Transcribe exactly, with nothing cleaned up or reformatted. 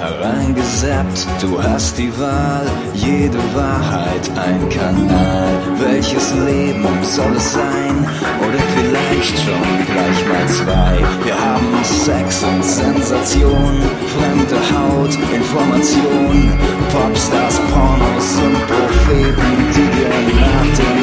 hereingesappt, du hast die Wahl, jede Wahrheit ein Kanal. Welches Leben soll es sein? Oder vielleicht schon gleich mal zwei. Wir haben Sex und Sensation, fremde Haut, Information, Popstars, Pornos und Propheten, die dir nach dem